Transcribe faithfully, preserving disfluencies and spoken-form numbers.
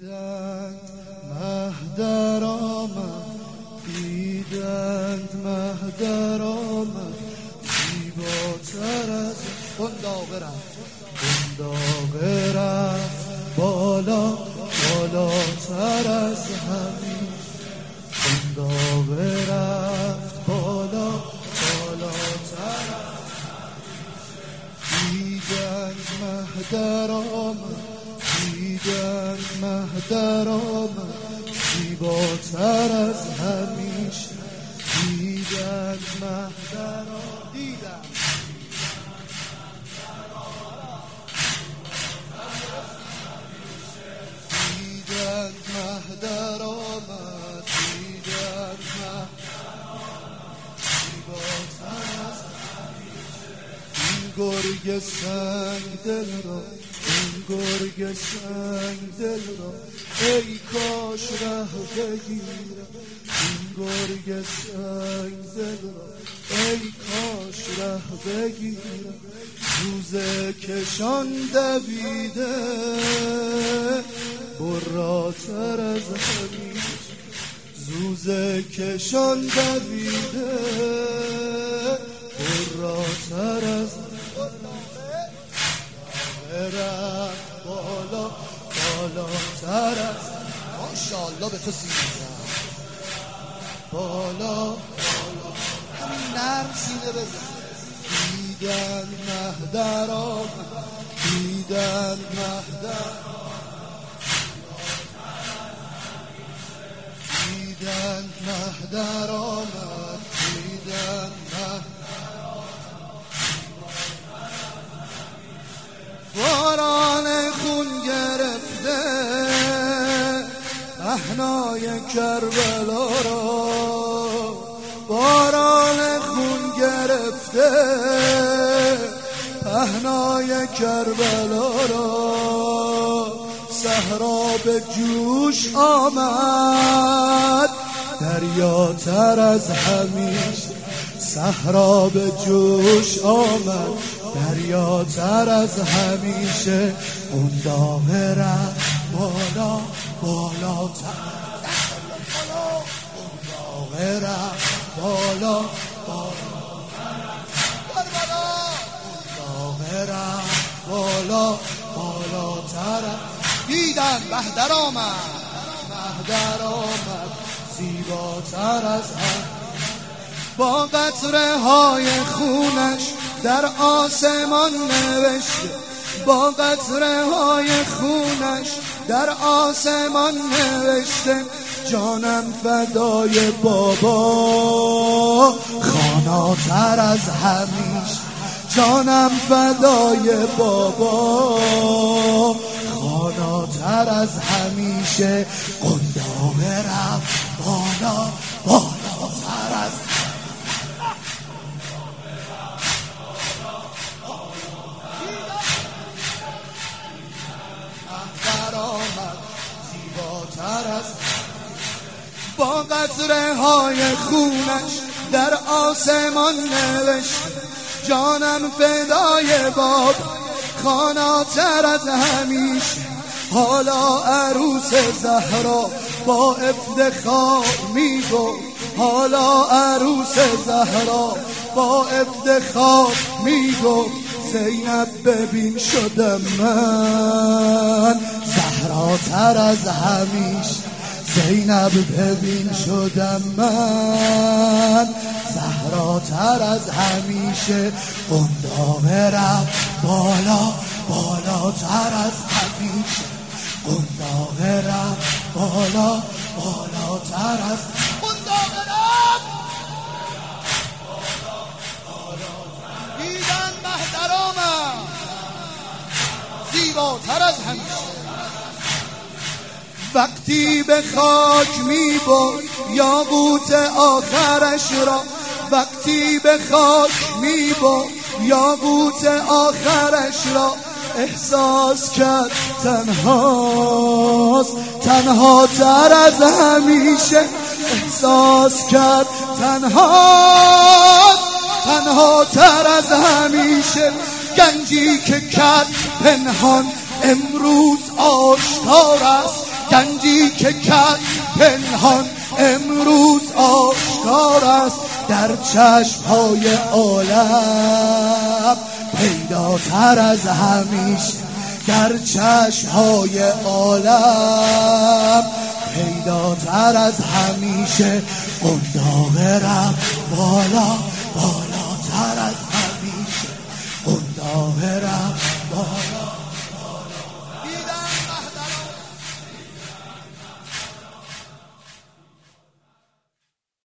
دیدند مهدر آمد، دیدند مهدر آمد، زیباتر از قنداقه رفت، قنداقه رفت بالا بالاتر از همین، قنداقه رفت بالا بالاتر از همین. دیدند مهدر آمد، دیدند مهدر آمد، زیباتر از همیشه، دیدند مهدر آمد، دیدند دیدند مهدر آمد، دیدند مهدر آمد، زیباتر از همیشه. این گرگ سنگ دل را، این گرگ سنگ دل را، ای کاش ره بگیرم، این گرگ سنگ دل را، ای کاش ره بگیرم. روزه کشان دویده براتر از همیشه، زوزه کشان دویده براتر از رفت بالا بالاتر از ماشاءالله به تو سیزم بالا بالا همین نرم سینه بزن. دیدند مهدر آمد، دیدند مهدر دیدند مهدر آمد، دیدند مهدر باران خون گرفته پهنای کربلا را، باران خون گرفته پهنای کربلا را. صحرا به جوش آمد دریاتر از همیشه، صحرا به جوش آمد دریاتر از همیشه. قنداقه رفت بالا بالاتر، قنداقه رفت بالا بالاتر، قنداقه رفت بالا بالاتر. دیدند مهدر آمد، مهدر آمد، زیباتر از هم. با قطره های خونش در آسمان نوشته، با قطره های خونش در آسمان نوشته. جانم فدای بابا خاناتر از همیشه، جانم فدای بابا خاناتر از همیشه. قنداقه رفت بالا بالاتر از مهدر آمد، زیباتر از با قطره های خونش در آسمان نوشته. جانم فدای باب خاناتر از همیشه. حالا عروس زهرا با افتخار میگو، حالا عروس زهرا با افتخار میگو. زینب ببین شدم من زهراتر از همیشه، زینب ببین شدم من زهراتر از همیشه. قنداقه رفت بالا بالاتر از همیشه، قنداقه رفت بالا بالاتر از قنداقه رفت بالا بالاتر. دیدند مهدر آمد، زیباتر از همیشه. وقتی به خاک می برد یاقوت آخرش را، وقتی به خاک می برد یاقوت آخرش را. احساس کرد تنهاست، تنها تر از همیشه. احساس کرد تنهاست، تنها تر از همیشه. گنجی که کرد پنهان امروز آشکار است، گنجی که کرد پنهان امروز آشکار است، در چشم‌های عالم پیداتر از همیشه، در چشم‌های عالم پیداتر از همیشه. قنداق رفت بالا بالاتر از همیشه، قنداق رفت